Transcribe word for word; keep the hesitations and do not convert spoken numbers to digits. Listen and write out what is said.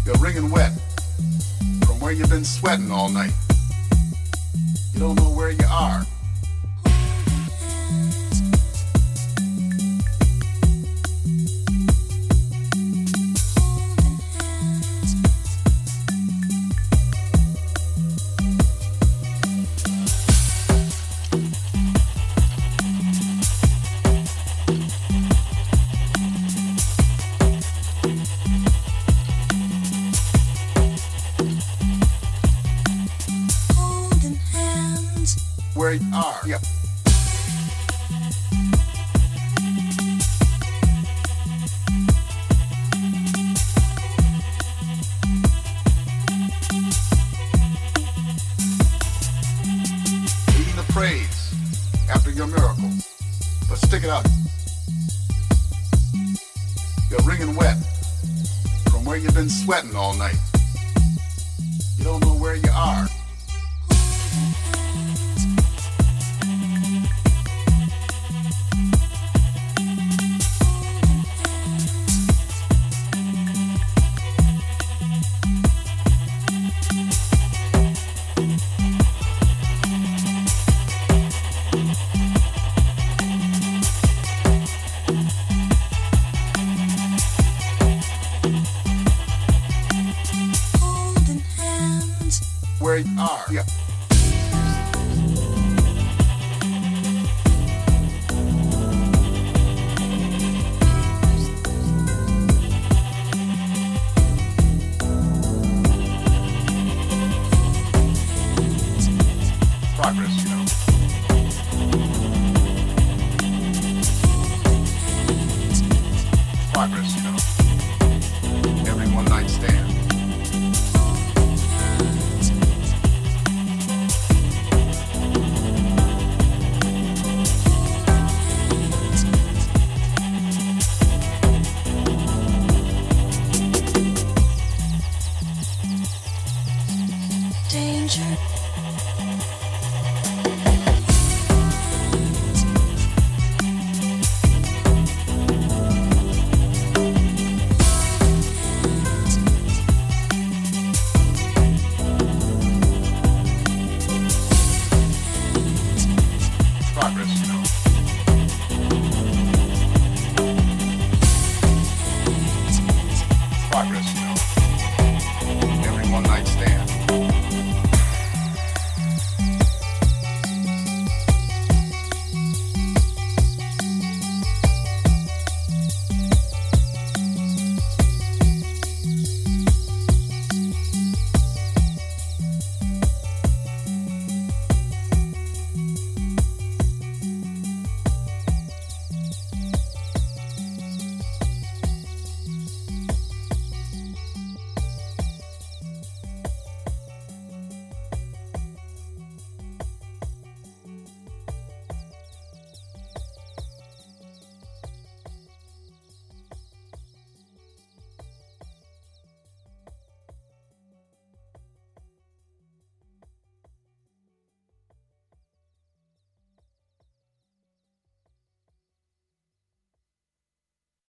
You're wringing wet from where you've been sweating all night. You don't know where you are. Where you are. Yep. Needing the praise after your miracle, but stick it out. You're wringing wet from where you've been sweating all night. You don't know where you are. Where you are. Yeah. Progress, you know. Progress, you know. Every one night stand. Danger.